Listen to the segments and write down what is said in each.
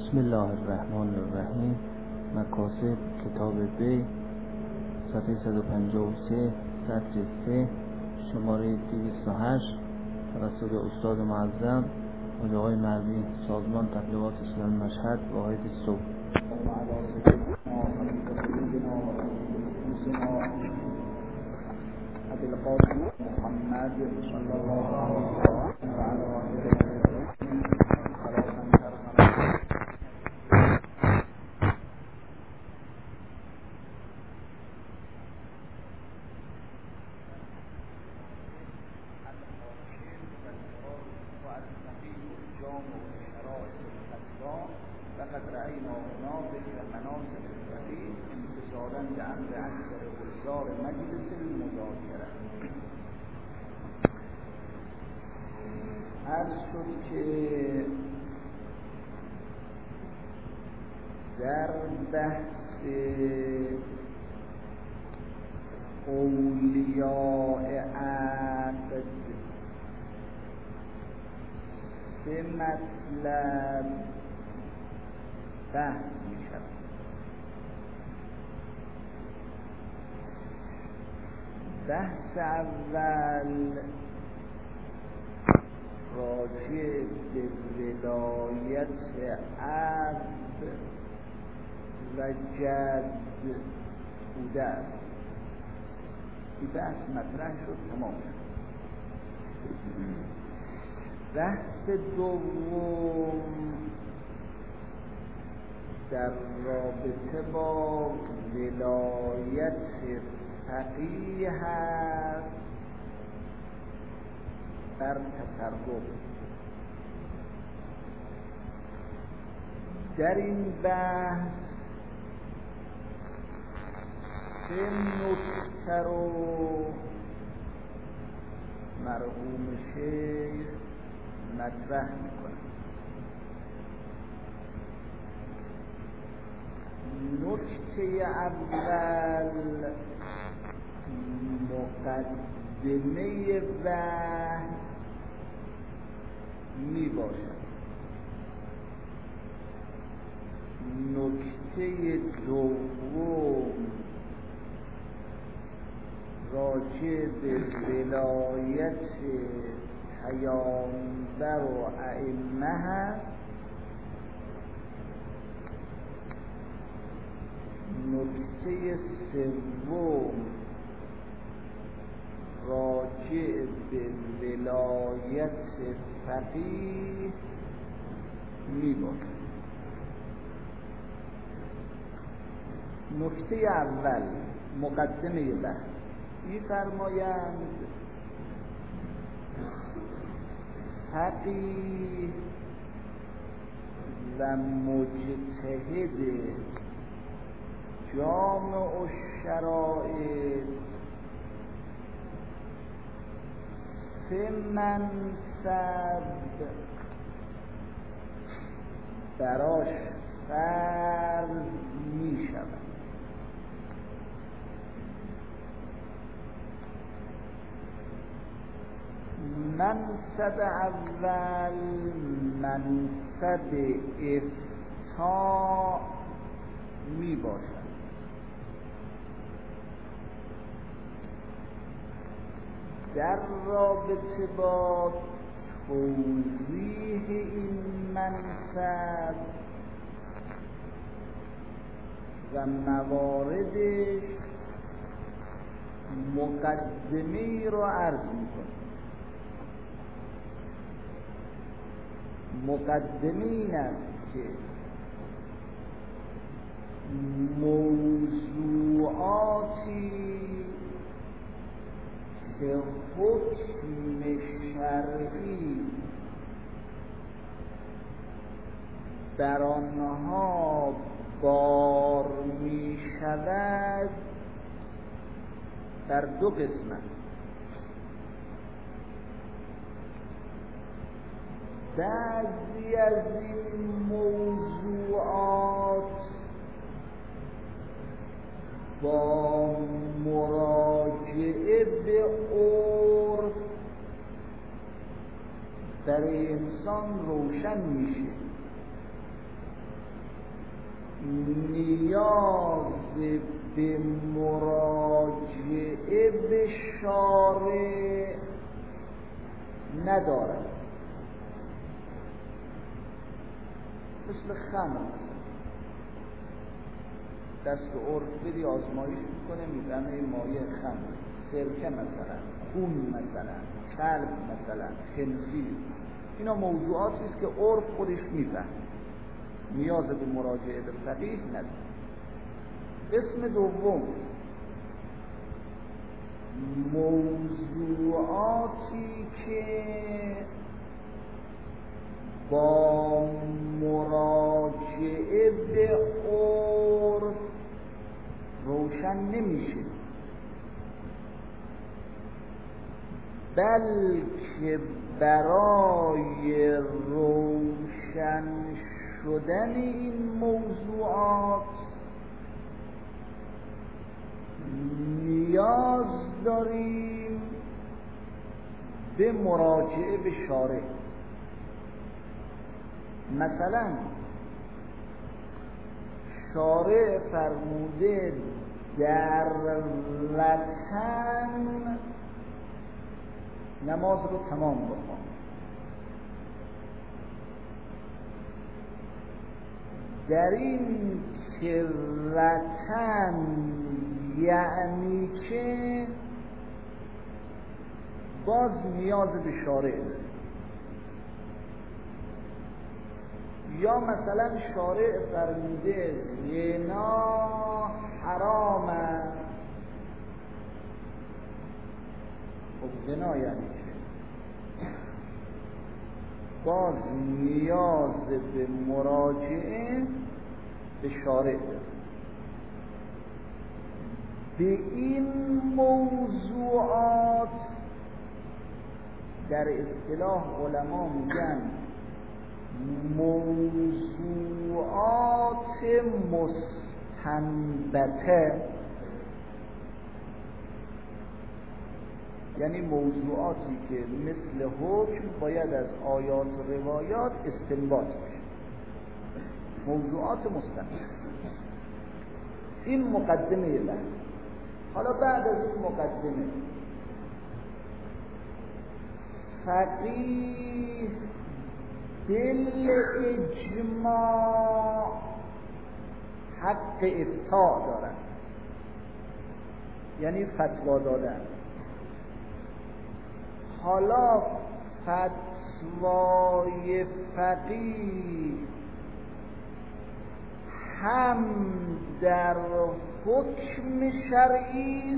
بسم الله الرحمن الرحیم. مقاصد کتاب بی، صفحه 153، سطر 3، شماره 208، توسط استاد معظم حاجی آقای مروی، سازمان تبلیغات اسلامی مشهد، واحد صبح. محمد صلی الله علیه و آله لقد رأينا مناظر مناصب الفقيه امتثالا لأمر أكثر حضار مجلس المذاکره. عرض شد که در بحث اولیاء عقد سه مطلب بحث می شود. بحث اول راجع به ولایت اب و جد بوده است. این بحث مطرح شد، تمام شد. بحث دوم در رابطه با ولایت فقیه هست بر تصرف. در این بحث سه نکته رو مرحوم شیخ مطرح میکنه. نکته اول مقدمه بحث می باشد. نکته دوم راجع به ولایت پیامبر و ائمه هست. نکته سوم راجع به ولایت فقیه می باشد. نکته اول مقدمه بحث می فرمایند فقیه و مجتهد جامع الشرائع سه منصب براش فرض می شود. منصب اول منصب افتاء می باشد. در رابطه با توضیح این منصب و مواردش مقدمه‌ای را عرض می‌کنم. مقدمه این است که موضوعاتی که حکم شرعی بر آنها بار می شود در دو قسم است. بعضی از این موضوعات با مراجعه به عرف در انسان روشن میشه نیاز به مراجعه به شارع ندارد. مثل خمر دست عرف بدی آزمایش میکنه میفهمه این مایه خمر، سرکه مثلا، خون مثلا، کلب مثلا، خنزیر، اینا موضوعاتی است که عرف خودش میفهمه، نیاز به مراجعه به فقیه نداره. قسم دوم، موضوعاتی که با مراجعه به عرف روشن نمیشه، بلکه برای روشن شدن این موضوعات نیاز داریم به مراجعه به شارع. مثلا شارع فرموده در وطن نماز رو تمام بخوان، در این که وطن یعنی که باز نیاز به شارع داره. یا مثلا شارع فرموده زنا حرام است، خب زنا یعنی چه؟ باز نیاز به مراجعه به شارع داره. به این موضوعات در اصطلاح علما میگن موضوعات مستنبطه، یعنی موضوعاتی که مثل حکم باید از آیات و روایات استنباط بشه، موضوعات مستنبطه. این مقدمه بحث. حالا بعد از این مقدمه فقیه بالاجماع حق افتاء دارن، یعنی فتوا دادن. حالا فتوای فقیه هم در حکم شرعی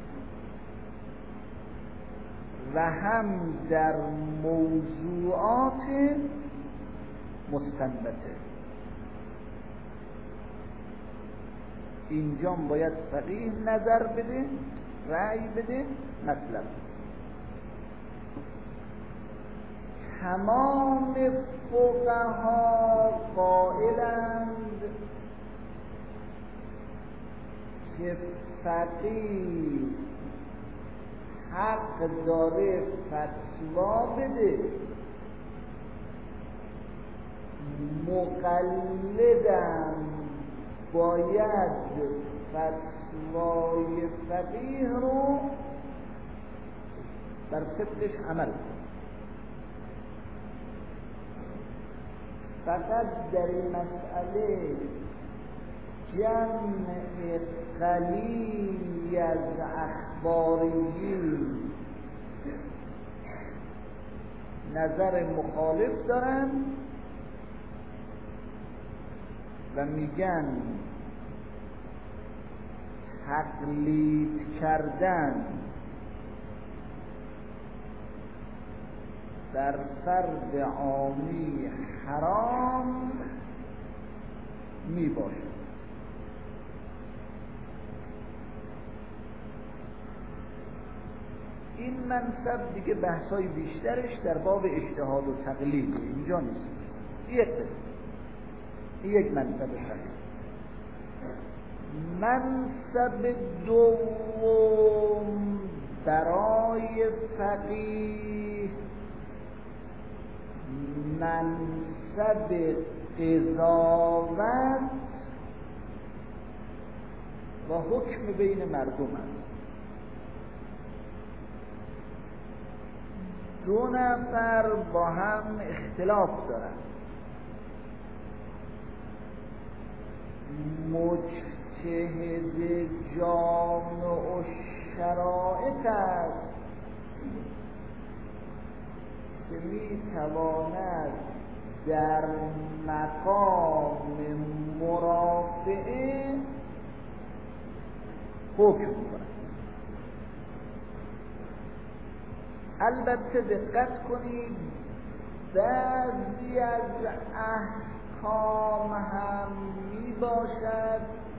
و هم در موضوعات مستنبطه. اینجا باید فقیه نظر بده، رأی بده، مطلب. تمام فقها قائلند که فقیه حق داره فتوا بده، مقلدم باید فتوای فقیه رو بر طبقش عمل کنه. فقط در این مسئله جمع قلیلی از اخباریین نظر مخالف دارن و میگن تقلید کردن در فرد عامی حرام می باشد. این منصب دیگه بحثای بیشترش در باب اجتهاد و تقلید، اینجا نیست. یک منصب تقلید. منصب دوم برای فقیه منصب قضاوت و حکم بین مردم است. دو نفر با هم اختلاف دارند، مجتهد جامع الشرائط است که میتواند در مقام مرافعه حکم کند. البته دقت کنید بعضی از احکام هم می باشد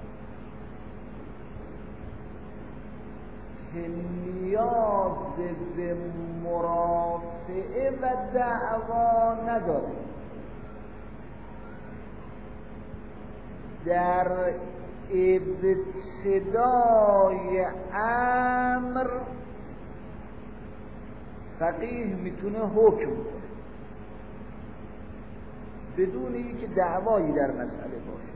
که نیاز به مرافعه و دعوا نداره. در ابتدای امر فقیه میتونه حکم کنه بدون اینکه دعوایی در مسئله باشه،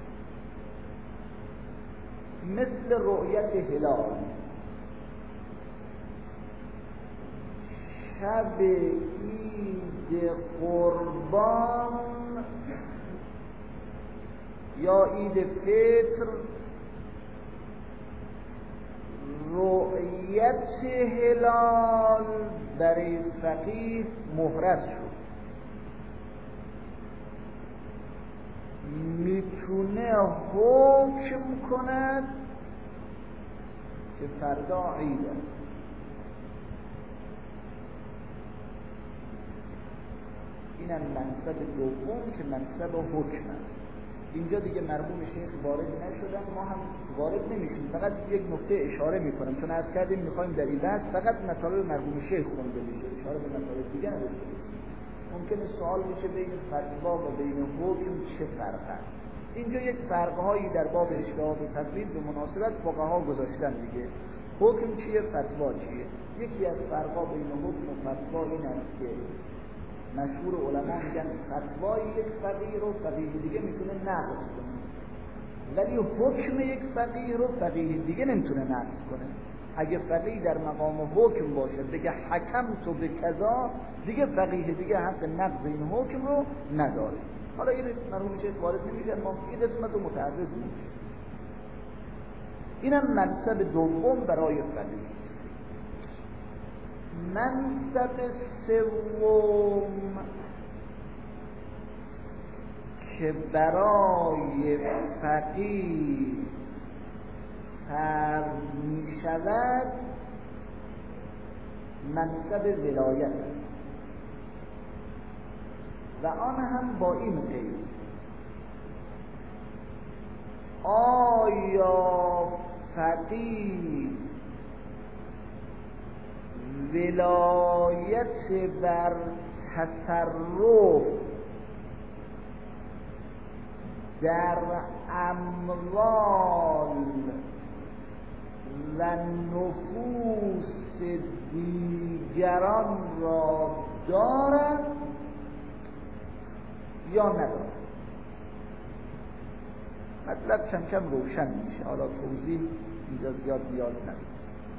مثل رؤیت هلال. شب عید قربان یا عید فطر رؤیت هلال برای فقیه محرز شد، میتونه حکم کند که فردا عید است. اینم منصب دوم که منصب حکم است. اینجا دیگه مرحوم شیخ وارد نشدن، ما هم وارد نمیشیم، فقط یک نکته اشاره میکنم چون عرض کردیم میخوایم در این بحث فقط مطالب مرحوم شیخ خونده بشه، اشاره به مطالب دیگه نداشته باشیم. ممکنه سوال بشه بین فتوا و بین حکم چه فرق است. اینجا یک فرقهایی در باب اجتهاد و تقلید به مناسبت فقها گذاشتن دیگه. حکم چیه، فتوا چیه؟ یکی از فرقها بین حکم و فتوا این است که مشهور علما میگن فتوای یک فقیه رو فقیه دیگه میتونه نقض کنه، ولی حکم یک فقیه رو فقیه دیگه نمیتونه نقض کنه. اگه فقیه در مقام حکم باشه بگه حکم تو به کذا، دیگه فقیه دیگه حق نقض این حکم رو نداره. حالا این مرحوم شیخ وارد نمیشن، ما این قسمت رو متعرض نمیشیم. اینم منصب دوم برای فقیه. منصب سوم که برای فقیه فرض می شود منصب ولایت است و آن هم با این قید: آیا فقیه ولایت بر تصرف در اموال و نفوس دیگران را دارد یا ندارد؟ مطلب کم کم روشن میشه، حالا توضیح اینجا زیاد ندارد.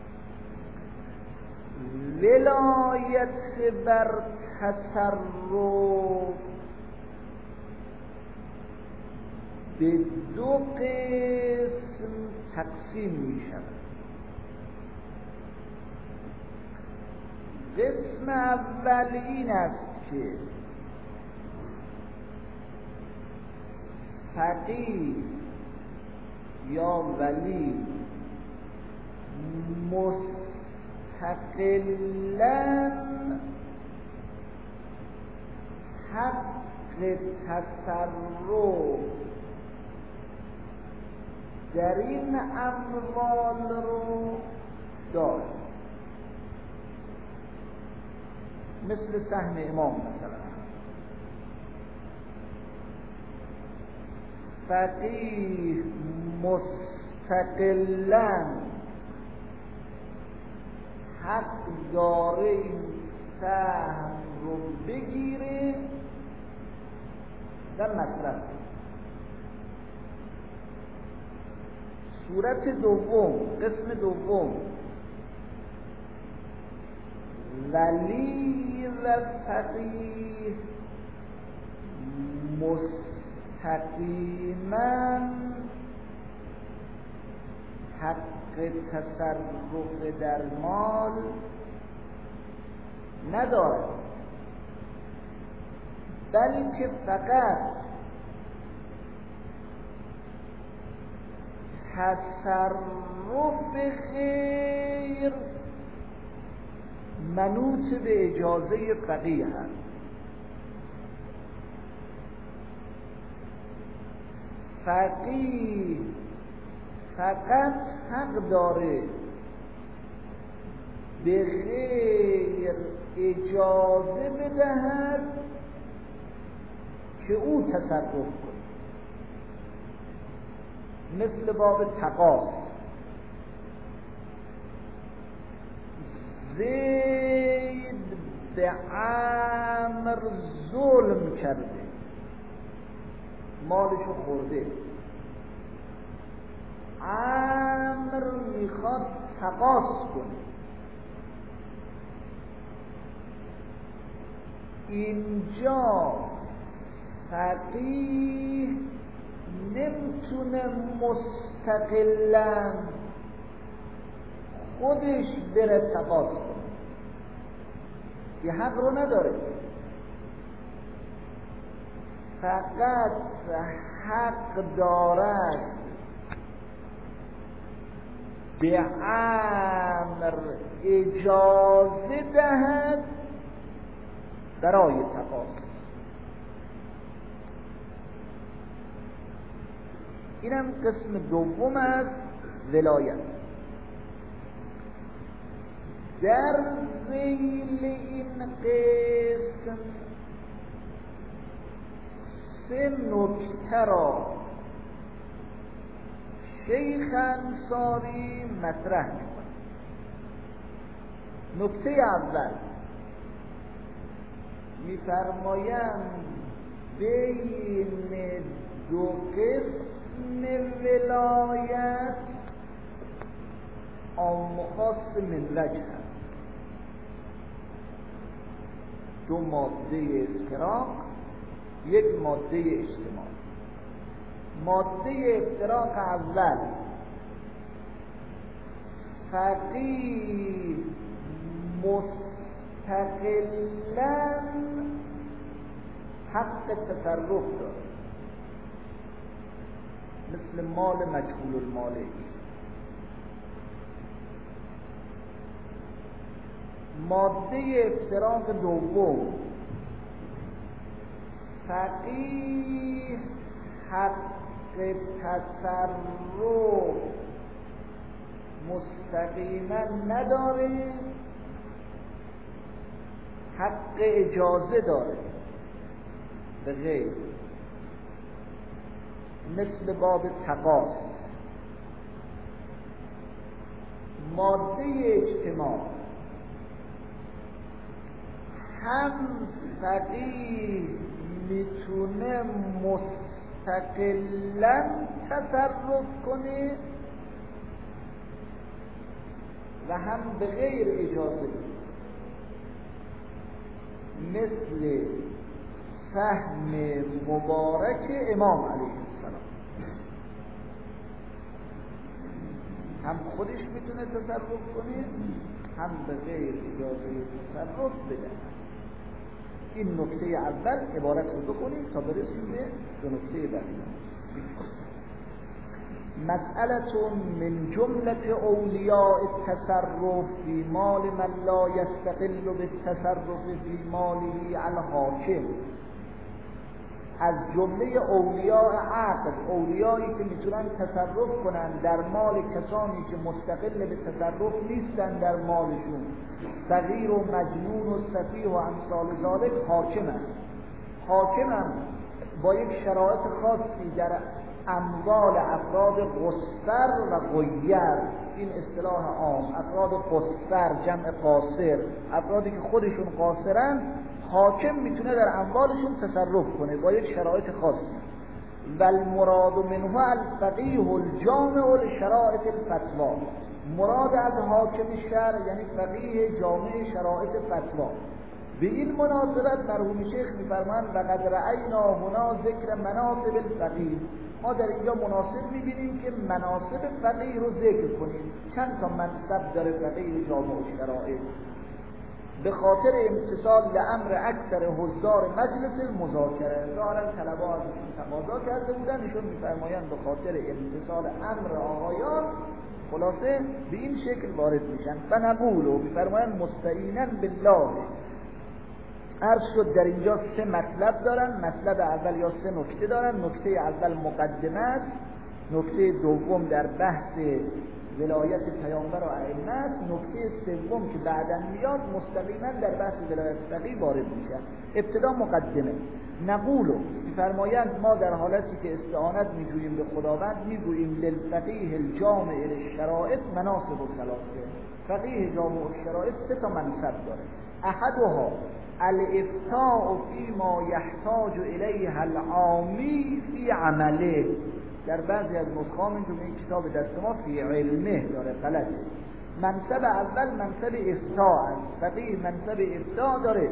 ولایت بر تصرف به دو قسم تقسیم می شود. قسم اول این است که فقیه یا ولی مستقلاً حق تصرف در این اموال رو دارد، مثل سهم امام مثلا. فقیه مستقلاً حق داره این سهم رو بگیره و مصرف. صورت دوم، قسم دوم، ولی و فقیه مستقیما حق تصرف در مال ندارد، بلکه فقط تصرف غیر منوط به اجازه فقیه هست. فقیه فقط حق داره به غیر اجازه بدهد که او تصرف کنه، مثل باب تقاص. زید به عمر ظلم کرده، مالشو خورده، عمر میخواد تقاص کنه. اینجا فقیه نمیتونه مستقلاً خودش بره تقاص کنه، یه حق رو نداره، فقط حق دارد به امر اجازه دهد برای تقاص. اینم قسم دوم از ولایت. در ذیل این قسم سه نکته را شیخ انصاری مطرح می‌کند. نکته اول می‌فرمایند بین دو قسم ولایت عام و خاص من وجه هست. دو ماده افتراق، یک ماده اجتماع. ماده افتراق اول، فقیه مستقلاً حق تصرف داره، مثل مال مجهول المالک. ماده افتراق دوم، فقیه حق تصرف مستقیما نداره، حق اجازه داره به غیر، مثل باب تقاص. ماده اجتماع، هم فقیه میتونه مستقلاً تصرف کنه و هم به غیر اجازه، مثل سهم مبارک امام علیه السلام. هم خودش میتونه تصرف کنه، هم به غیر اجازه تصرف بده. این نکته اول عبارت رو بکنیم تا برسیم به دو نکته بعدی. مسئله من جملة اولیاء التصرف فی مال من لا یستقل بالتصرف فی ماله الحاکم. از جمله اولیاء عقل، اولیایی که میتونن تصرف کنن در مال کسانی که مستقل به تصرف نیستن در مالشون، صغیر و مجنون و سفیه و امثال ذالک، حاکمن. حاکمن با یک شرایط خاصی در اموال افراد قصر و غیر. این اصطلاح عام، افراد قصر جمع قاصر، افرادی که خودشون قاصرن، حاکم میتونه در اموالشون تصرف کنه با یک شرایط خاصی. و المراد منه الفقیه الجامع لشرائط الفتوا. مراد از حاکم شرع یعنی فقیه جامع شرائط فتوا. به این مناسبت مرحوم شیخ می‌فرمایند لقد رأینا هنا ذکر مناصب الفقیه. ما در اینجا مناسب می‌بینیم که مناصب فقیه رو ذکر کنیم. چند تا منصب داره فقیه جامع شرائط؟ به خاطر امتثال لامر اکثر حضار مجلس المذاکره. ظاهرا طلبه از تقاضا کرده بودن، ایشون می‌فرمایند به خاطر امتثال امر آقایان خلاصه به این شکل وارد میشن. فنقولو می‌فرمایند مستعینا بالله. عرض شد در اینجا 3 مطلب دارن. مطلب اول یا 3 نکته دارن. نکته اول مقدمه است، نکته دوم در بحث ولایت پیامبر و ائمه است، نکته سوم که بعداً میاد مستقیما در بحث ولایت فقیه وارد میشه. ابتدا مقدمه. نقولو میفرمایند ما در حالتی که استعانت میجوییم به خداوند میگوییم للفقیه الجامع للشرائط مناصب ثلاثه. فقیه جامع الشرائط 3 تا منصب داره. احدها الافتاء فيما يحتاج الیه العامی فی عمله. در بعضی از نسخه‌ها این کتاب دست ما فی علمه داره، غلطه. منصب اول منصب افتاء است. فقیه منصب افتاء داره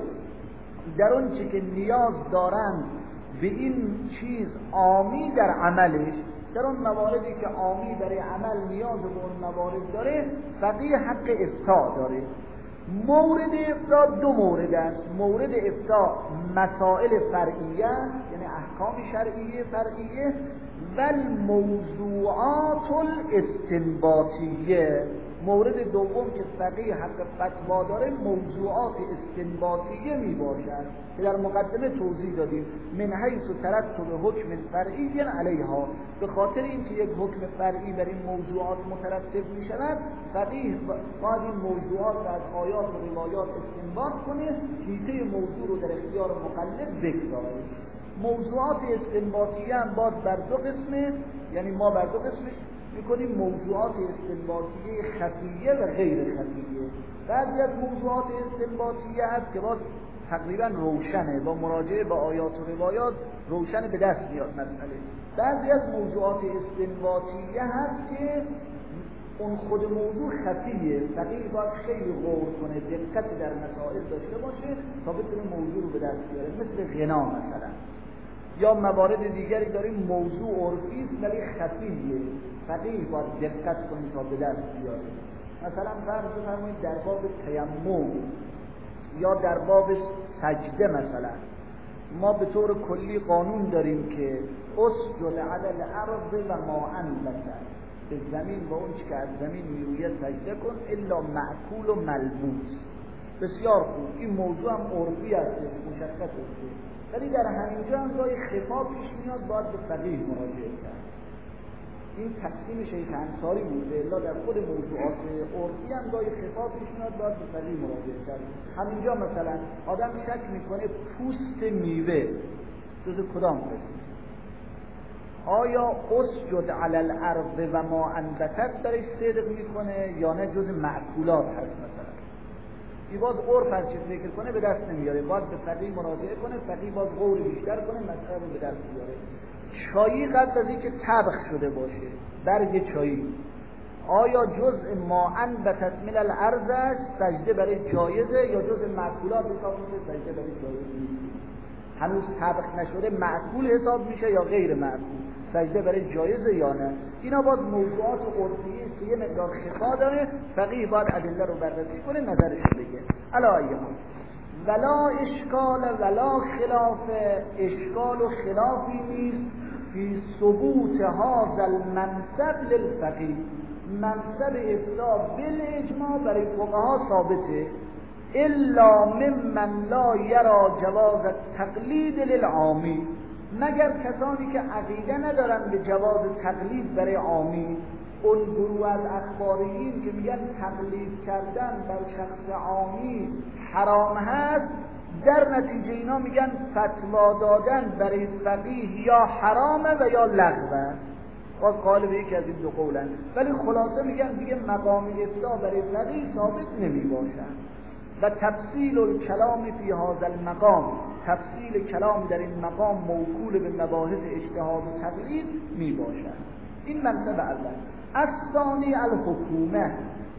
در اون چی که نیاز دارند به این چیز عامی در عملش. در اون مواردی که عامی برای عمل نیاز به اون موارد داره فقیه حق افتاء داره. مورد افتاء 2 مورد است. مورد افتاء مسائل فرعیه یعنی احکام شرعیه فرعیه و الموضوعات الاستنباطیه. مورد دوم که فقیه حق فتوا داره موضوعات استنباطیه می باشد که در مقدمه توضیح دادیم. من حیث ترتب حکم فرعی علیها، به خاطر اینکه یک حکم فرعی بر این موضوعات مترتب می شود فقیه باید این موضوعات را از آیات و روایات استنباط کنه، حیطه موضوع رو در اختیار مقلد بگذاره. موضوعات استنباطیه هم باز بر 2 قسمه، یعنی ما بر 2 قسمش میکنیم. موضوعات استنباطیه خفیه و غیر خفیه. بعضی از موضوعات استنباطیه هست که باز تقریبا روشنه، با مراجعه به آیات و روایات روشن به دست میاد مسئله. بعضی از موضوعات استنباطیه هست که اون خود موضوع خفیه، فقیه باید خیلی غور کنه، دقت در مسائل داشته باشه تا بتونه موضوع رو به دست بیاره. مثل غنا مثلا، یا موارد دیگری داریم موضوع عرفی است ولی خفیه، فقیه باید دقت کنه تا به دست بیاره. مثلا فرض بفرمایید در باب تیمم یا در باب سجده مثلا ما به طور کلی قانون داریم که اسجد علی الارض و ما انبت، به زمین و اون چی که از زمین میروید سجده کن الا معکول و ملبوس. بسیار خوب، این موضوع هم عرفی است، مشخص است، ولی در همینجا هم گاهی خفا پیش میاد باید به فقیه مراجعه کرد. این تقسیم شیخ انصاری بوده، الا در خود موضوعات عرفی هم گاهی خفا پیش میاد باید به فقیه مراجعه کرد. همینجا مثلا آدم شک میکنه پوست میوه جز کدام قسم، آیا اسجد علی الارض و ما انبتت درش صدق میکنه یا نه جز معکولات هست مثلا. این باز عرف هر چیز فکر کنه به دست نمیاره، باید به فقیه مراجعه کنه، فقیه باز غور بیشتر کنه مسئله رو به دست بیاره. چایی قبل از اینکه طبخ شده باشه، برگ چایی آیا جزء ما انبتت من الارض است سجده برای جایزه یا جزء معکولات حساب میشه سجده برای جایزه نیست؟ هنوز طبخ نشده معکول حساب میشه یا غیر معکول، سجده برای جایزه یا نه؟ اینا باز موضوعات عرفی است که یه مقدار خفا داره، فقیه باید ادله رو بررسی کنه نظرش بگه. الا ایها ولا اشکال ولا خلاف، اشکال و خلافی نیست فی ثبوت هذا المنصب للفقیه. منصب افتاء بالاجماع برای فقها ثابته، الا ممن لا یرا جواز التقلید للعامی، مگر کسانی که عقیده ندارن به جواز تقلید برای عامی. اون گروه از اخباریین که میگن تقلید کردن بر شخص عامی حرام هست، در نتیجه اینا میگن فتوا دادن برای فقیه یا حرامه و یا لغوه. باز قالب یکی از این 2 قولن، ولی خلاصه میگن دیگه مقام افتاء برای فقیه ثابت نمی باشن. و تفصیل الکلام فی هذا المقام، تفصیل کلام در این مقام موکول به مباحث اجتهاد و تقلید می باشد. این منصب اول. الثانی الحکومه،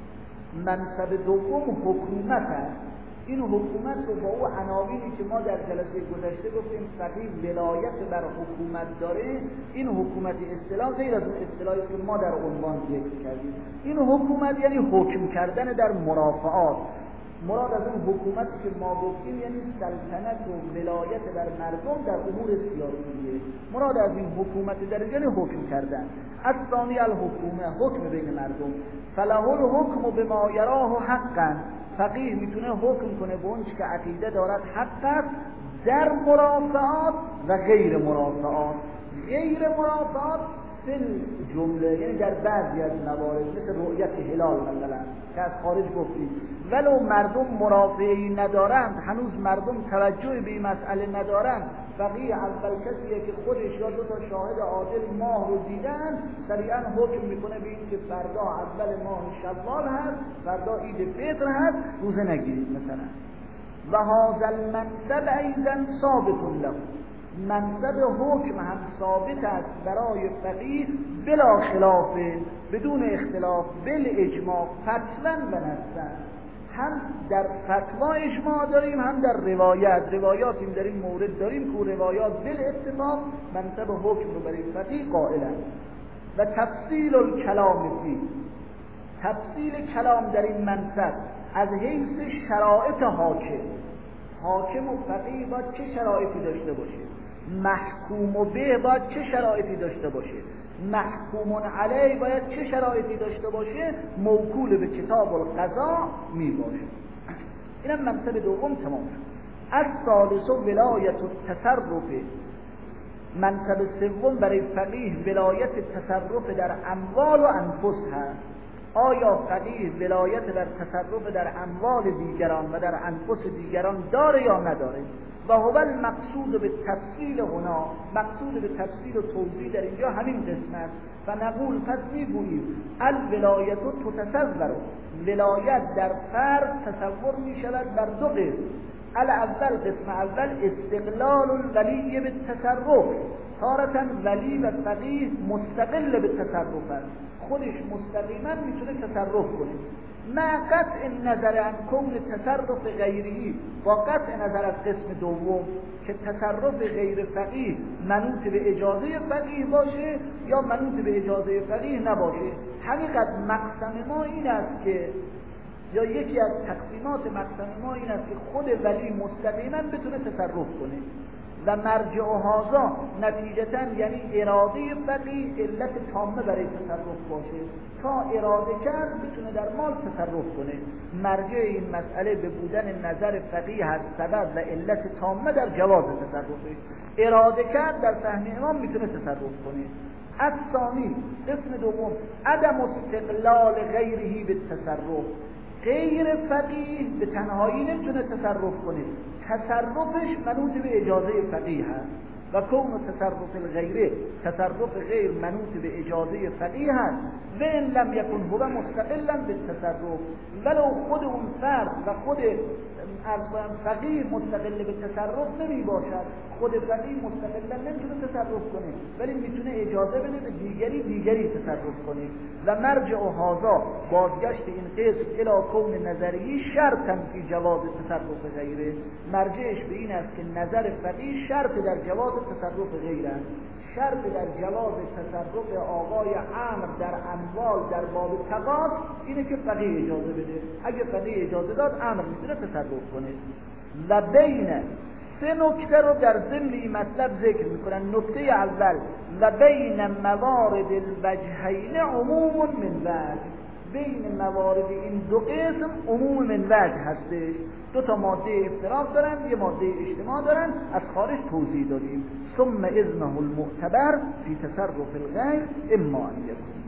منصب دوم حکومت است. این حکومت رو با او عناوینی که ما در جلسه گذشته گفتیم فقیه ولایت بر حکومت داره، این حکومت اصطلاح غیر از اون اصطلاحی که ما در عنوان ذکر کردیم. این حکومت یعنی حکم کردن در مرافعات. مراد از اون حکومتی که ما گفتیم یعنی سلطنت و ولایت بر مردم در امور سیاسیه. مراد از این حکومت در یعنی حکم کردن. الثانی الحکومه، حکم بین مردم. فله الحکم بما یراه حقا، فقیه میتونه حکم کنه به اون که عقیده دارد حق است در مرافعات و غیر مرافعات. غیر مرافعات فل جمله یعنی در بعضی از موارد مثل رؤیت هلال مثلا که از خارج گفتیم، ولو مردم مرافعی ندارند، هنوز مردم توجه به این مسئله ندارند، فقیه اول کسیه که خودش یا دو تا شاهد عادل ماه رو دیدن سریعا حکم میکنه به این که فردا اول ماه شوال هست، فردا عید فطر هست، روزه نگیرید مثلا. و هذا المنصب ایضا ثابت له، منصب حکم هم ثابت است برای فقیه بلا خلاف، بدون اختلاف، بالاجماع، فتوا و نصا. هم در فتوا اجماع داریم، هم در روایاتیم در این مورد داریم که روایات بالاتفاق منصب حکم رو برای فقیه قائلند. و تفصیل الکلام فی، تفصیل کلام در این منصب از حیث شرایط حاکم و فقیه باید چه شرایطی داشته باشه، محکوم و به باید چه شرایطی داشته باشه، محکوم علیه باید چه شرایطی داشته باشه، موکول به کتاب القضا می باشه. اینم منصب دوم تمام شد. الثالث ولایت التصرف، منصب سوم برای فقیه ولایت تصرف در اموال و انفس هست. آیا فقیه ولایت در تصرف در اموال دیگران و در انفس دیگران داره یا نداره؟ و هو المقصود به تفصیل هنا، مقصود به تفصیل و توضیح در اینجا همین قسم است. و نقول پس میگوییم الولایت تتصور، ولایت در فرد تصور می شود بر دو قسم. الاول، قسم اول استقلال الولی به تصرف، تارة ولی و فقیه مستقل به تصرف است، خودش مستقیما میتونه تصرف کنه. مع قطع نظر عن کون تصرف غیری، با قطع نظر از قسم دوم که تصرف غیر فقیه منوط به اجازه فقیه باشه یا منوط به اجازه فقیه نباشه. حقیقت مقسم ما این است که، یا یکی از تقسیمات مقسم ما این است که خود ولی مستقیما بتونه تصرف کنه و مرجع و هازا نتیجتاً یعنی اراده فقیه علت تامه برای تصرف باشه، تا اراده کرد بتونه در مال تصرف کنه. مرجع این مسئله به بودن نظر فقیه هست سبب و علت تامه در جواز تصرفه. اراده کرد در فهم امام میتونه تصرف کنه. الثانی، قسم دوم، عدم استقلال غیره به تصرف، غیر فقیه به تنهایی نمیتونه تصرف کنه، تصرفش منوط به اجازه فقیه هست. و کون تصرف الغیره، تصرف غیر منوط به اجازه فقیه هست. و ان لم یکن هو مستقلا به تصرف، ولو خود اون فرد و خود فقیه مستقل به تصرف نمی باشد، خود فقیه مستقلا نمیتونه تصرف کنه ولی میتونه اجازه بده به دیگری تصرف کنه. و مرجع و هازا، بازگشت این قسم الی کون نظری شرطا فی جواز تصرف غیره، مرجعش به این است که نظر فقیه شرط در جواز تصرف غیر است. شرط در جواز تصرف آقای عمرو در اموال در باب تقاض اینه که فقیه اجازه بده. اگه فقیه اجازه داد عمرو میتونه تصرف کنه. و بین سه نکته رو در ضمن این مطلب ذکر میکنن. نکته اول، و بین موارد الوجهین عموم من وجه، بین موارد این دو قسم عموم من وجه هستش. دو تا ماده افتراق دارن، یه ماده اجتماع دارن، از خارج توضیح دادیم. ثم اذنه المعتبر فی تصرف الغیر اما ان یکون.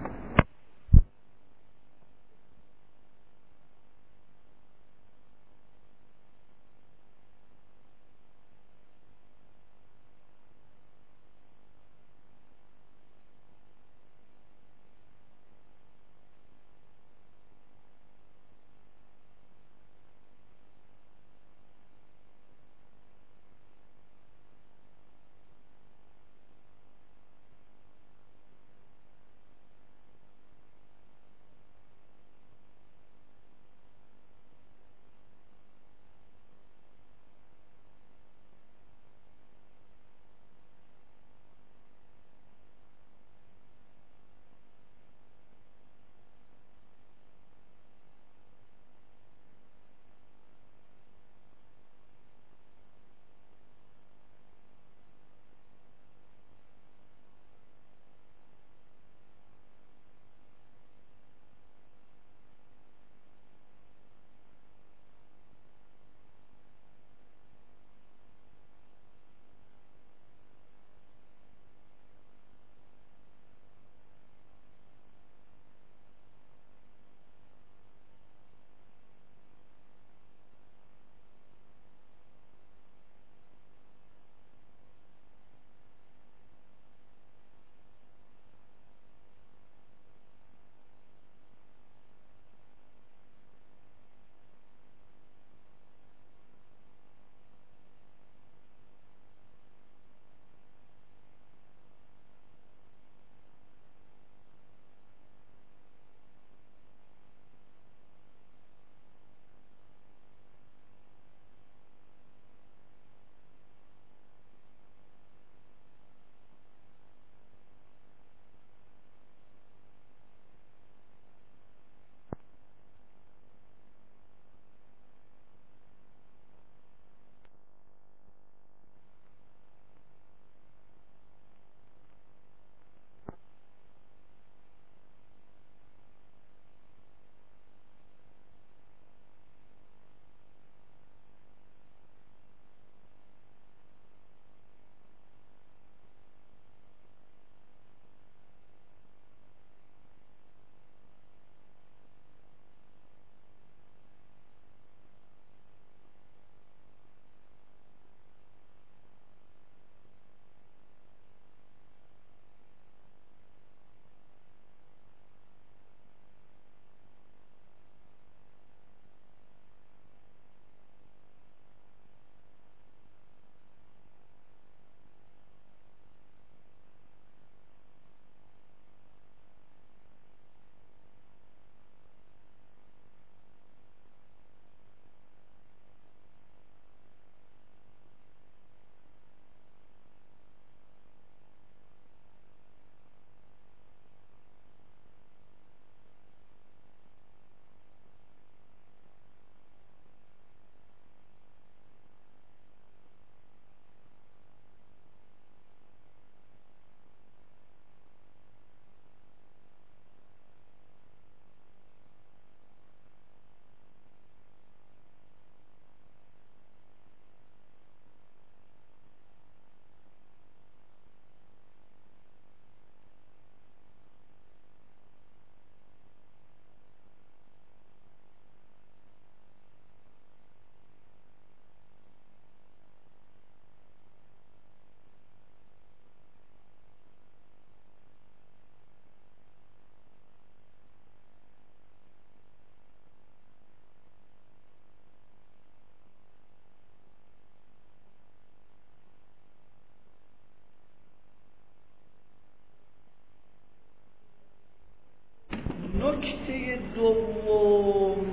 دوم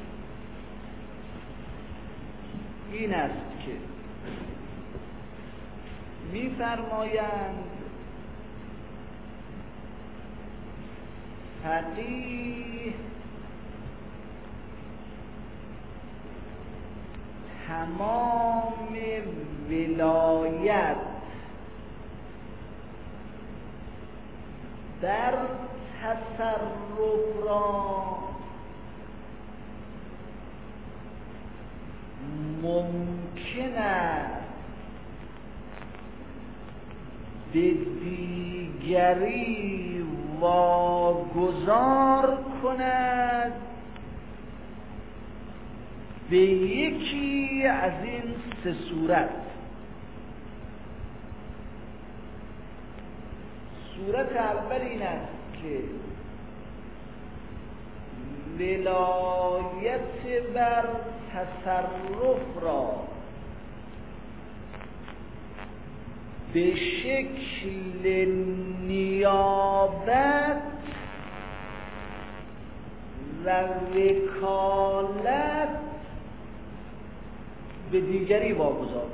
این است که می‌فرمایند فقیه تمام ولایت در تصرف را ممکن است به دیگری واگذار کند به یکی از این سه صورت. صورت اول این است که ولایت بر تصرف را به شکل نیابت و وکالت به دیگری واگذار.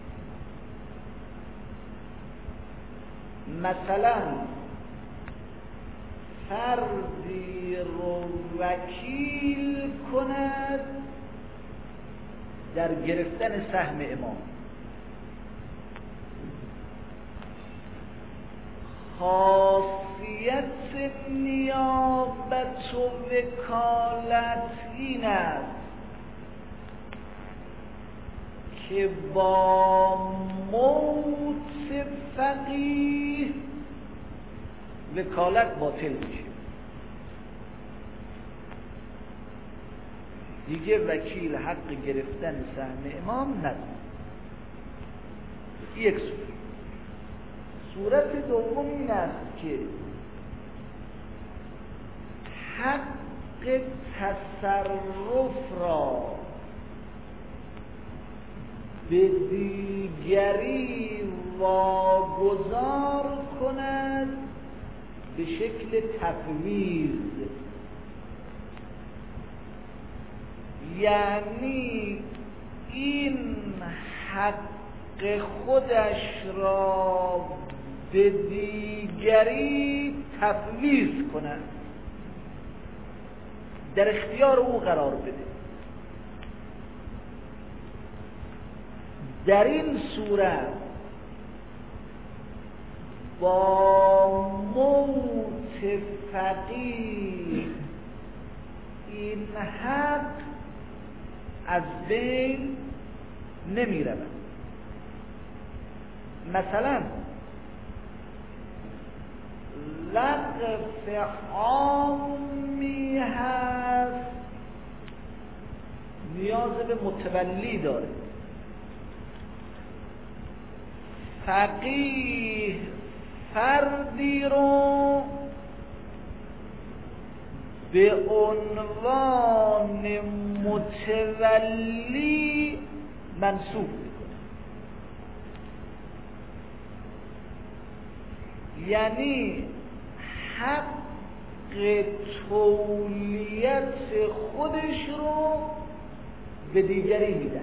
مثلا فردی رو وکیل کند در گرفتن سهم امام، خاصیت نیابت و وکالت این است که با موت فقیه وکالت باطل میشه. دیگه وکیل حق گرفتن سهم امام نداره. یک صورت دوم این است که حق تصرف را به دیگری واگذار کند به شکل تفویض، یعنی این حق خودش را به دیگری تفویض کند، در اختیار او قرار بده. در این صورت با موت فقیه این حق از بین نمی رود. مثلا وقف عامی هست، نیاز به متولی داره. فقیه فردی رو به عنوان متولی منصوب میکنه، یعنی حق تولیت خودش رو به دیگری میدن.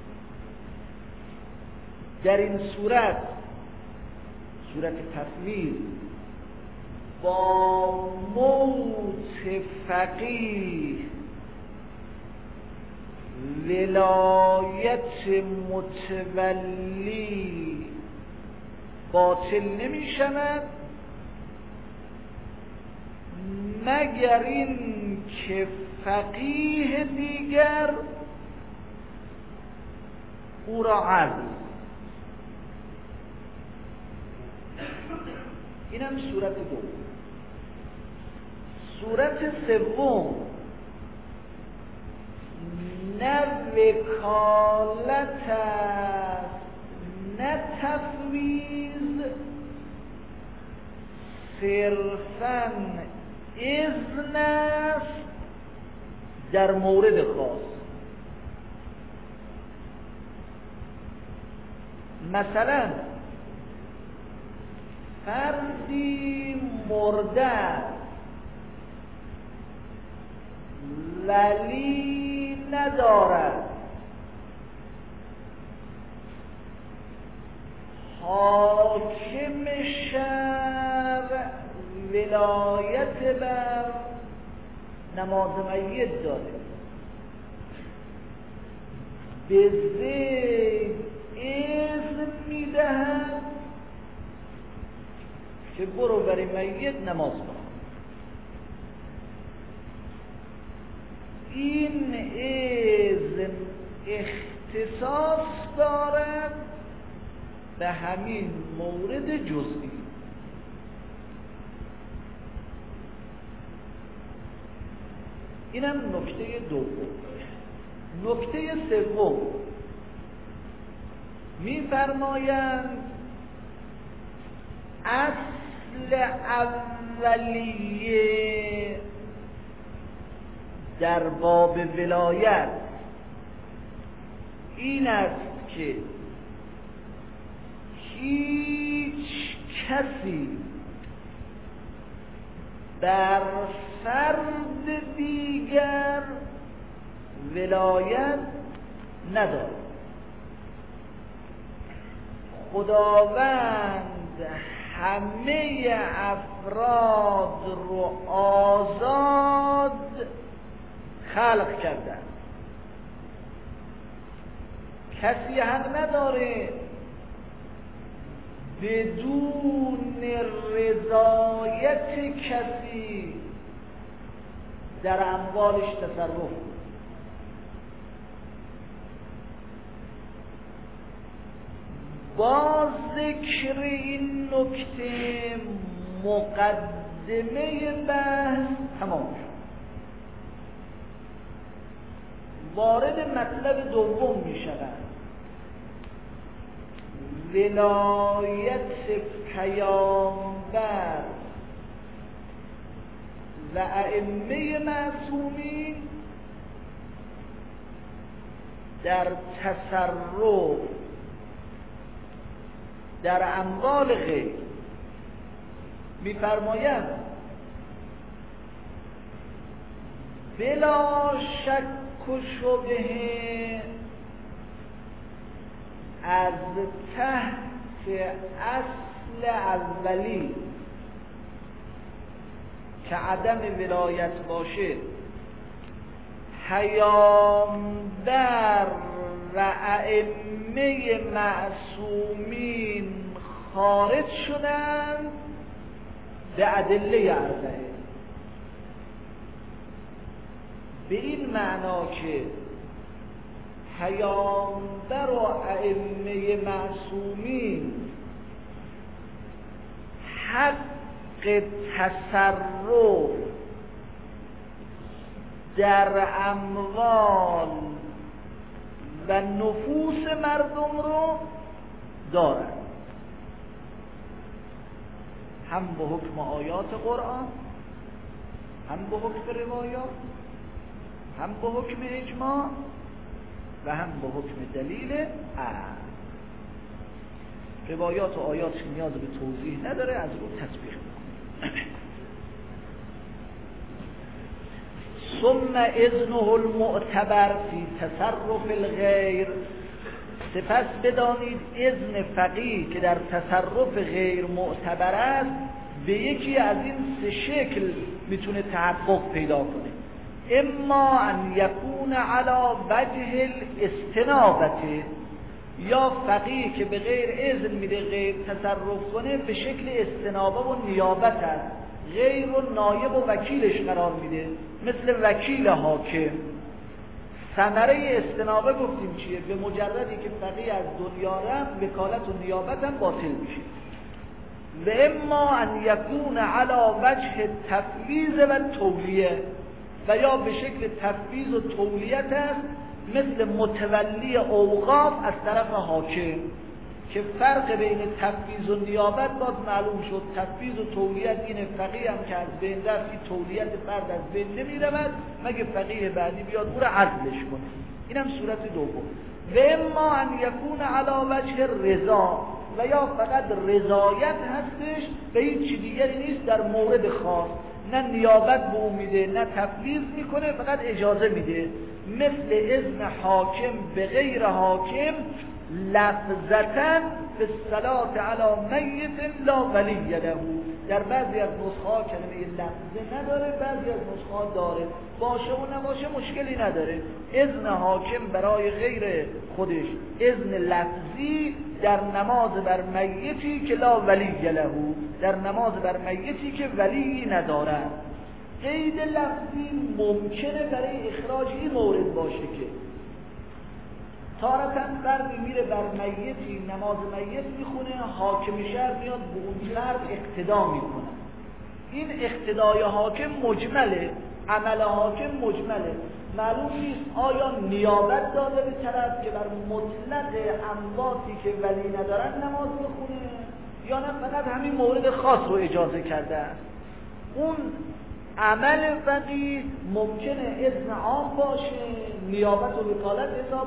در این صورت تفویض با موت فقیه ولایت متولی باطل نمی شود مگر این که فقیه دیگر او را عزل. این هم صورت دوم. صورت سوم نه وکالت است نه تفویض، صرفاً اذن است در مورد خاص. مثلا فردی مرده ولی ندارد، حاکم شرع ولایت بر نماز میت داره، به زید اذن میدهد که برو برای میت نماز بخون. این اذن اختصاص دارد به همین مورد جزئی. اینم نکته دوم. نکته سوم می‌فرمایند اصل اولیه در باب ولایت این است که هیچ کسی بر فرد دیگر ولایت ندارد. خداوند همه افراد رو آزاد خلق کرده، کسی حق نداره بدون رضایت کسی در اموالش تصرف. با ذکر این نکته مقدمه بحث تمام شد. وارد مطلب دوم می شود. ولایت پیامبر و ائمه معصومین در تصرف در اموال غیر. می‌فرمایند بلا شک و شبهه از تحت اصل اولی که عدم ولایت باشه پیامبر و ائمه معصومین خارج شدند به ادله اربعه، به این معنا که پیامبر و ائمه معصومین حق تصرف در اموال و نفوس مردم رو دارند، هم به حکم آیات قرآن، هم به حکم روایات، هم به حکم اجماع و هم به حکم دلیل عقل. روایات و آیات نیاز به توضیح نداره، از رو تطبیق میکنه. ثم اذنه المعتبر فی تصرف الغیر، سپس بدانید اذن فقیه که در تصرف غیر معتبر است به یکی از این سه شکل میتونه تحقق پیدا کنه. اما ان یکون علی وجه الاستنابه، یا فقیه که به غیر اذن میده غیر تصرف کنه به شکل استنابه و نیابت است، غیر و نایب و وکیلش قرار میده، مثل وکیل حاکم. ثمره استنابه گفتیم چیه؟ به مجردی که فقیه از دنیا رفت وکالت و نیابت هم باطل میشه. و اما ان یکون علی وجه تفویض و تولیه، و یا به شکل تفویض و تولیت است، مثل متولی اوقاف از طرف حاکم، که فرق بین تفویض و نیابت باز معلوم شد. تفویض و تولیت اینه فقیه هم که از بین رفت، تولیت فرد از بین نمیرود مگه فقیه بعدی بیاد او را عزلش کنه. اینم صورت دوم. و اما ان یکون علی وجه رضا، و یا فقط رضایت هستش و هیچ چیز دیگری نیست در مورد خاص، نه نیابت به اون میده نه تفویض میکنه، فقط اجازه میده. مثل اذن حاکم به غیر حاکم لفظتن به الصلاة علی میت لا ولی له. در بعضی از نسخه‌ها کلمه لفظه نداره، بعضی از نسخه‌ها داره. باشه و نباشه مشکلی نداره. اذن حاکم برای غیر خودش، اذن لفظی در نماز بر میتی که لا ولی له، در نماز بر میتی که ولی نداره. قید لفظی ممکنه برای اخراج این مورد باشه که تارتاً فردی میره بر میتی نماز میت میخونه، حاکم شهر میاد به اون فرد اقتدا میکنه. این اقتدای حاکم مجمله، عمل حاکم مجمله. معلوم نیست آیا نیابت داده به طرف که بر مطلق امواتی که ولی ندارن نماز بخونه یا نه فقط همین مورد خاص رو اجازه کرده است. اون عمل فقیه ممکنه اذن عام باشه، نیابت و وکالت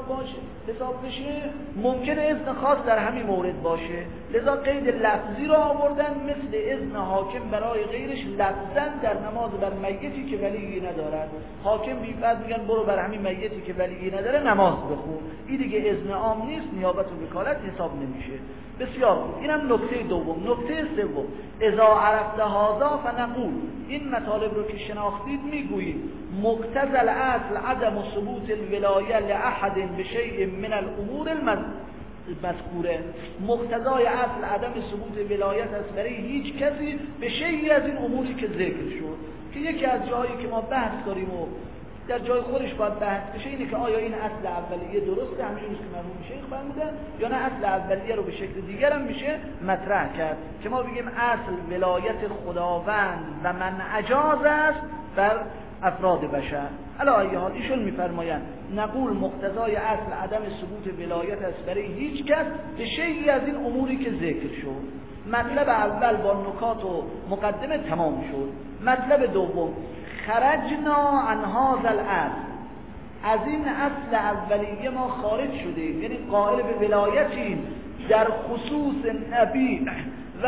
حساب بشه، ممکنه اذن خاص در همین مورد باشه. لذا قید لفظی رو آوردن، مثل اذن حاکم برای غیرش لفظاً در نماز بر میتی که ولی ندارد. حاکم بی فرض میگن برو بر همین میتی که ولی نداره نماز بخون، این دیگه اذن عام نیست، نیابت و وکالت حساب نمیشه. بسیار خوب، اینم نکته دوم. نکته سوم، اذا عرفت هذا فنقول، این مطالب رو که شناختید میگویید مقتضی الاصل عدم ثبوت الولایه لاحد بشیء من الامور المذکوره. مقتضای اصل عدم ثبوت ولایت است برای هیچ کسی به شیئی از این اموری که ذکر شد، که یکی از جاهایی که ما بحث داریم و در جای خودش باید بحث بشه اینه که آیا این اصل اولیه درسته همچنین که مرحوم شیخ فرمودن یا نه اصل اولیه رو به شکل دیگر هم میشه مطرح کرد، که ما بگیم اصل ولایت خداوند و من اجاز است بر افراد بشر. علی ای حال ایشون میفرمایند نقول مقتضای اصل عدم ثبوت ولایت است برای هیچ کس به شیئی از این اموری که ذکر شد. مطلب اول با نکات و مقدمه تمام شد. مطلب دوم، خرجنا عن هذا الاصل، از این اصل اولیه ما خارج شدیم، یعنی قائل به ولایتیم در خصوص نبی و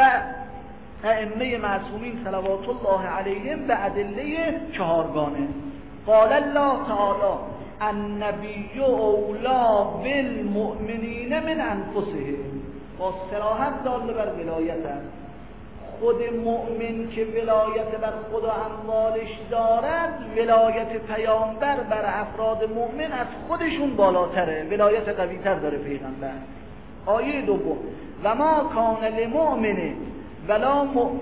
ائمه معصومین صلوات الله علیهم به ادله چهارگانه. قال الله تعالی النبی اولا بالمؤمنین من انفسهم، با صراحت داله بر ولایت است. خود مؤمن که ولایت بر خود و اموالش دارد، ولایت پیامبر بر افراد مؤمن از خودشون بالاتره، ولایت قوی‌تر داره پیغمبر. آیه دوم، و ما کان لمؤمن ولا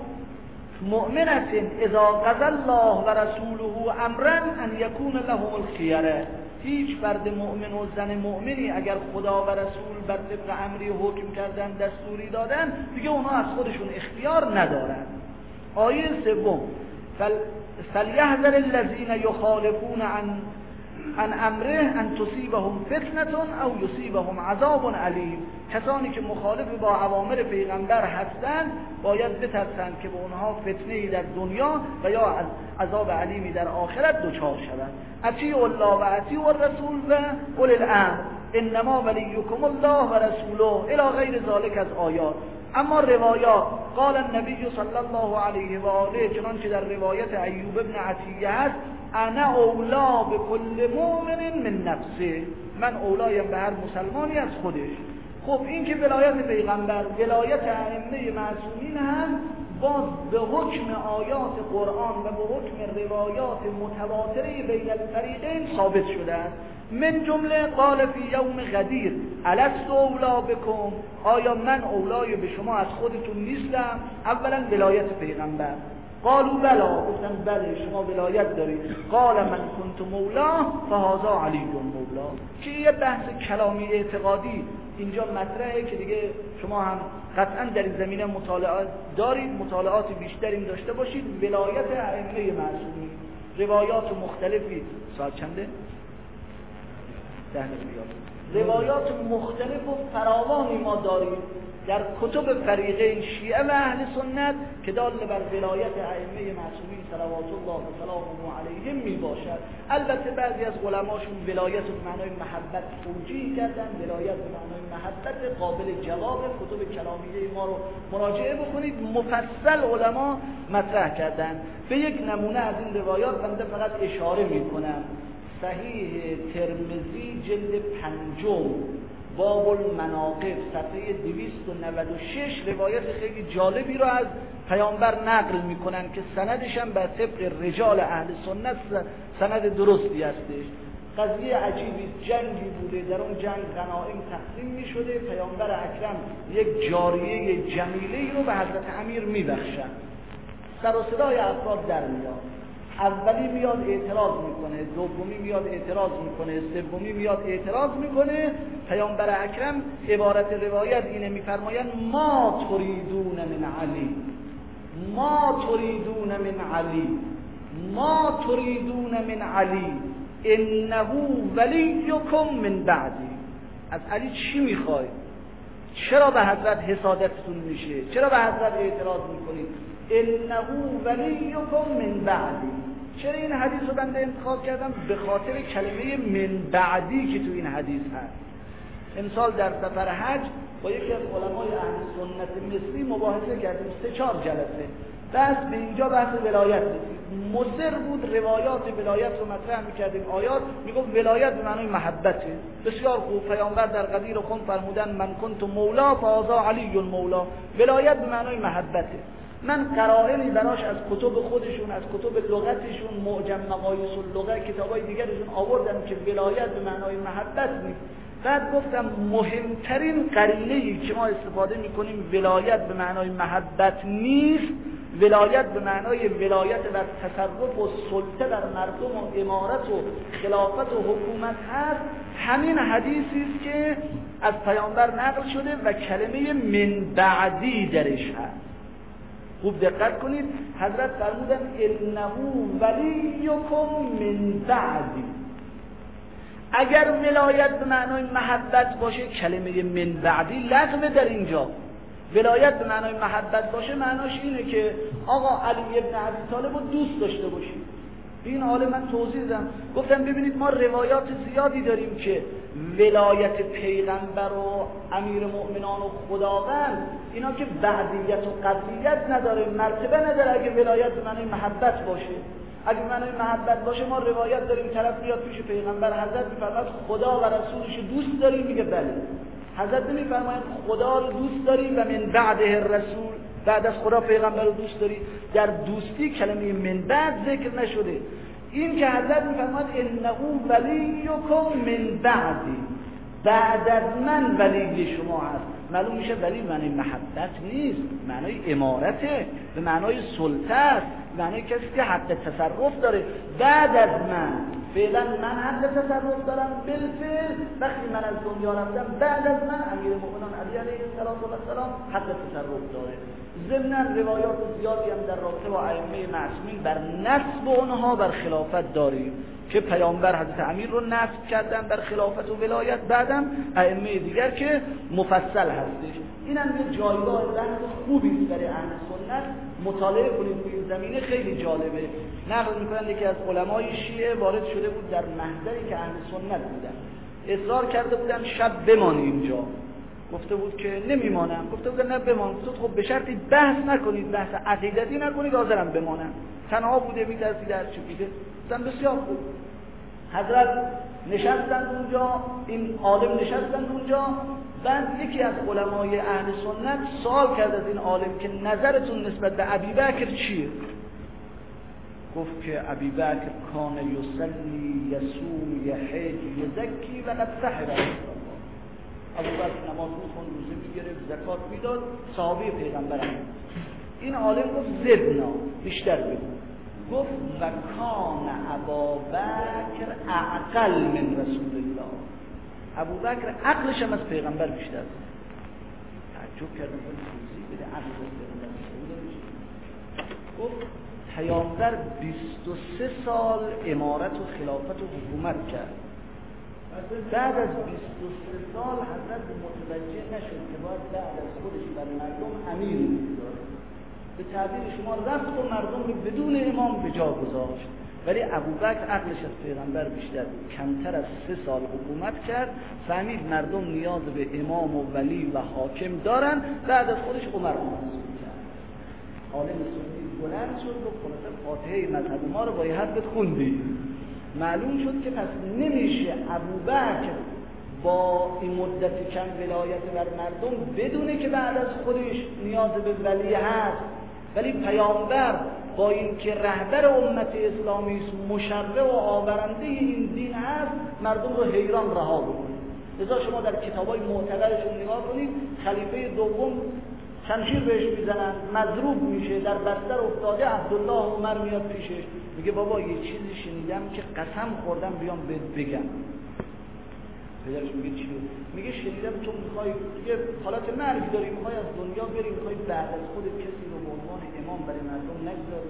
مؤمنة اذا قضى الله و رسوله امرا ان یکون لهم الخیره. هیچ فرد مؤمن و زن مؤمنی اگر خدا و رسول بر طبق امری حکم کردن، دستوری دادن، دیگه اونها از خودشون اختیار ندارن. آیه سوم، فلیحذر الذین یخالفون عن امره ان تصیبهم فتنة او یصیبهم عذاب علیم. کسانی که مخالف با اوامر پیغمبر هستند باید بترسند که به اونها فتنه‌ای در دنیا و یا عذاب علیمی در آخرت دچار شوند. اطیعوا الله و اطیعوا الرسول و اولی الامر انما ولیکم الله و رسوله الی غیر ذلک از آیات. اما روایات، قال النبی صلی الله علیه و آله، چنانچه در روایت ایوب ابن عطیه هست، انا اولا به کل مؤمن من نفسه، من اولایم به هر مسلمانی از خودش. خب این که ولایت پیغمبر، ولایت ائمه معصومین هم باز به حکم آیات قرآن و به حکم روایات متواتره بین الفریقین ثابت شده است. من جمله قال فی یوم غدیر الست اولا بکم، آیا من اولای به شما از خودتون نیستم؟ اولا ولایت پیغمبر. قالوا بلا، گفتن بله شما ولایت دارید. قال من کنت مولا فهذا علی مولا. که یه بحث کلامی اعتقادی اینجا مطرحه که دیگه شما هم قطعا در این زمینه مطالعات دارید، مطالعات بیشتری داشته باشید. ولایت ائمه معصومین، روایات مختلفی. ساعت چنده؟ روایات مختلف و فراوانی ما داریم در کتب فریقین شیعه و اهل سنت که دال بر ولایت ائمه معصومین صلوات الله و سلامه علیهم می باشد. البته بعضی از علماشون ولایت به معنای محبت توجیه کردن، ولایت به معنای محبت قابل جواب. کتب کلامیه ما رو مراجعه بکنید، مفصل علما مطرح کردن. به یک نمونه از این روایات بنده فقط اشاره می کنم. صحیح ترمذی جلد 5 باب المناقب صفحه 296 روایت خیلی جالبی رو از پیامبر نقل میکنن که سندش هم بر طبق رجال اهل سنت سند درستی هستش. قضیه عجیبی، جنگی بوده، در اون جنگ غنایم تقسیم میشده، پیامبر اکرم یک جاریه جمیله رو به حضرت امیر میبخشن. سر و صدای افراد در میاد، اولی میاد اعتراض میکنه، دومی میاد اعتراض میکنه، سومی میاد اعتراض میکنه. پیامبر اکرم عبارت روایت اینه میفرمایند ما تريدون من علی، ما تريدون من علی، ما تريدون من علی انه ولیکم من بعدی. از علی چی میخواید؟ چرا به حضرت حسادتتون میشه؟ چرا به حضرت اعتراض میکنید؟ انه ولیکم من بعدی. چرا این حدیث رو بنده انتخاب کردم؟ به خاطر کلمه من بعدی که تو این حدیث هست. امسال در سفر حج با یکی از علمای اهل سنت مصری مباحثه کردیم، 3-4 جلسه. بس به اینجا بحث ولایت رسید. مصر بود روایات ولایت رو مطرح میکردیم. آیات میگفت ولایت به معنای محبته. بسیار خوب. پیامبر در قدیر خون فرمودن من کنت مولا فهذا علی مولا. ولایت به معنای محبته. من قرائنی براش از کتب خودشون، از کتب لغتشون، معجم مقاییس اللغه، کتابای دیگرشون آوردم که ولایت به معنای محبت نیست. بعد گفتم مهمترین قرینه‌ای که ما استفاده میکنیم ولایت به معنای محبت نیست، ولایت به معنای ولایت بر تصرف و سلطه بر مردم و امارت و خلافت و حکومت هست. همین حدیثی است که از پیامبر نقل شده و کلمه من بعدی درش هست. خوب دقت کنید، حضرت فرمودن انه ولیکم من بعدی. اگر ولایت به معنای محبت باشه کلمه من بعدی لغو در اینجا. ولایت به معنای محبت باشه معناش اینه که آقا علی ابن ابی طالب رو دوست داشته باشید. این حالا من توضیح دادم، گفتم ببینید ما روایات زیادی داریم که ولایت پیغمبر و امیر مؤمنان و خداوند اینا که بعدیت و قطعیت نداره، مرتبه نداره اگه ولایت به معنای محبت باشه. اگه به معنای محبت باشه ما روایت داریم طرف میاد پیش پیغمبر، حضرت میفرماید خدا و رسولش دوست داری؟ میگه بله. حضرت نمیفرماید خدا رو دوست داری و من بعده رسول، بعد از خدا پیغمبر رو دوست داری؟ در دوستی کلمه من بعد ذکر نشده. این که حضرت میفرماید انه ولیکم من بعدی، بعد از من ولی شما هست، معلوم میشه ولی معنی محبت نیست، معنی امارته، به معنای سلطه است، معنی کسی که حق تصرف داره. بعد از من، فعلا من حق تصرف دارم بالفعل، وقتی من از دنیا رفتم بعد از من امیر المؤمنین علی علیه السلام حق تصرف داره. ضمن روایات زیادی هم در رابطه با ائمه معصومین بر نسب اونها بر خلافت داریم که پیامبر حضرت امیر رو نسب کردن بر خلافت و ولایت، بعدم ائمه دیگر که مفصل هستش. اینم یه جایگاه بحث خوبی است برای اهل سنت، مطالعه کنید تو این زمینه، خیلی جالبه. نقل میکنن یکی از علمای شیعه وارد شده بود در محضری که اهل سنت بودن، اصرار کرده بودن شب بمانی اینجا. گفته بود که نمیمانم. گفته بود نه بمان. گفت خب به شرطی بحث نکنید، بحث عقیدتی نکنید، حاضرم بمانم. تنها بوده، میترسید هر چی بوده. گفتن بسیار خوب. حضرت نشستند اونجا، این عالم نشستند اونجا. بعد یکی از علمای اهل سنت سوال کرد از این عالم که نظرتون نسبت به ابوبکر چیه؟ گفت که ابوبکر کان یصلی یصوم یحج یزکی و قد سحر. ابوبکر نماز میخوند، روزه میگرفت، زکات میداد، صحابه پیغمبر هم. این عالم گفت زدنا، بیشتر بگو. گفت و کان ابوبکر اعقل من رسول الله. ابوبکر عقلش هم از پیغمبر بیشتر بود. تعجب کردم ولی توضیح بده عقل از پیغمبر بیشتر. گفت پیامبر 23 سال امارت و خلافت و حکومت کرد. بعد از 23 سال حضرت متوجه نشد که باید بعد از خودش بر مردم امیر بگذاره. به تعبیر شما رفت و مردم رو بدون امام به جا گذاشت. ولی ابوبکر عقلش از پیغمبر بیشتر بود، کمتر از 3 سال حکومت کرد، فهمید مردم نیاز به امام و ولی و حاکم دارن، بعد از خودش عمر رو منصوب کرد. عالم سنی بلند شد و خلاصه فاتحه مذهب ما رو با یه حرفت خوندی. معلوم شد که پس نمیشه ابوبکر با این مدت کم ولایت بر مردم بدونه که بعد از خودش نیاز به ولی هست، ولی پیامبر با این که رهبر امت اسلامی است، مشرع و آورنده این دین هست، مردم رو حیران رها بکنه. لذا شما در کتابای معتبرشون نگاه کنید، خلیفه دوم شمشیر بهش میزنن، مضروب میشه، در بستر افتاده، عبدالله عمر میاد پیشش میگه بابا یه چیزی شنیدم که قسم خوردم بیام بهت بگم. پدرش میگه چی؟ میگه شنیدم تو میخوای یه حالت مرگ داری، میخوای از دنیا بری، میخوای بعد از خود کسی رو به عنوان امام برای مردم نگذاری.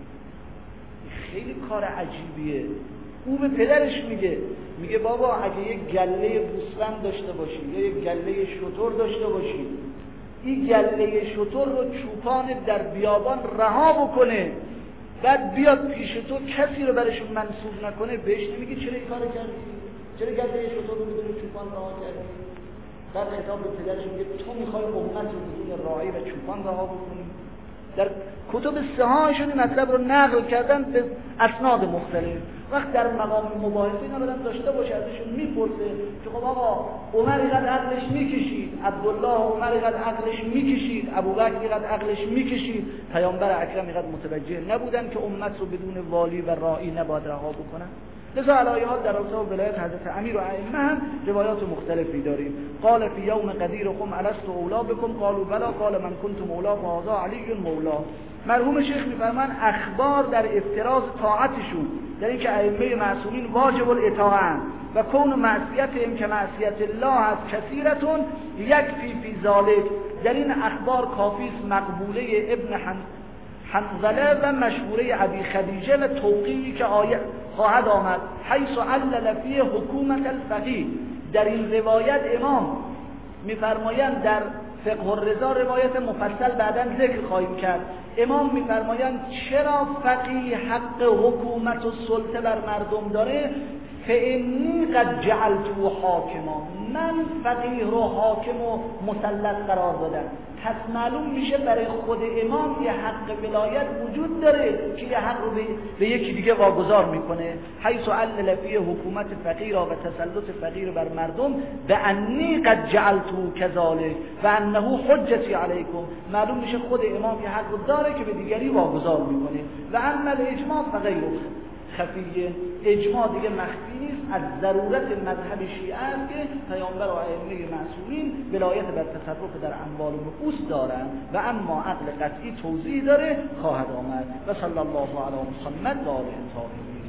خیلی کار عجیبیه. او به پدرش میگه بابا اگه یه گله گوسفند داشته باشی یا یه گله شتر داشته باشی، این گله شتر رو چوپان در بیابان رها بکنه، بعد بیاد پیش تو کسی رو برش منصوب نکنه، بهش نمیگی چرا این کارو کردی؟ چرا گله شتر رو بدون چوپان رها کردی؟ در خطاب به پدرش میگه تو میخوای امت رو بدون راعی و چوپان رها بکنی؟ در کتب صحاحشون این مطلب رو نقل کردن به اسناد مختلف. وقت در مقام مباحثه اینا برن داشته باشه، ازشون میپرسه که خب آقا عمر اینقدر عقلش میکشید، عبدالله عمر اینقدر عقلش میکشید، ابوبکر اینقدر عقلش میکشید، پیامبر اکرم اینقدر متوجه نبودن که امت رو بدون والی و راعی نباید رها بکنن. لذا علی حال در رابطه با ولایت حضرت امیر و ائمه هم روایات مختلفی داریم. قال فی یوم قدیرکم الست اولا بکم قالوا بلا قال من کنت مولا فهذا علی مولا. مرحوم شیخ میفرمان اخبار در افتراض طاعتشون، در اینکه ائمه معصومین واجب الاطاعه و کون معصیتهم که معصیت الله است کثیرتون یکفی فی ذلک، در این اخبار کافی است مقبوله ابن حنظله و مشهوره ابی خدیجه و توقیعی که آیه خواهد آمد حیث علل فی حکومت الفقیه. در این روایت امام میفرمایند، در فقه الرضا روایت مفصل بعداً ذکر خواهیم کرد، امام میفرمایند چرا فقیه حق حکومت و سلطه بر مردم داره؟ فإنی قد جعلته حاکما، من فقیه رو حاکم و مسلط قرار دادم. پس معلوم میشه برای خود امام یه حق ولایت وجود داره که یه حق رو به یکی دیگه واگذار میکنه. حیث علل فی حکومت فقیه و تسلط فقیه بر مردم به انی قد جعلته کذالک و انه حجتی علیکم، معلوم میشه خود امام یه حق داره که به دیگری واگذار میکنه. و اما الاجماع فغیر خفیه، اجماع دیگه مخفی نیست، از ضرورت مذهب شیعه است که پیامبر و ائمه معصومین ولایت بر تصرف در اموال و نفوس دارند و اما عقل قطعی توضیح داره خواهد آمد. و صلی الله علی محمد و آله الطاهرین.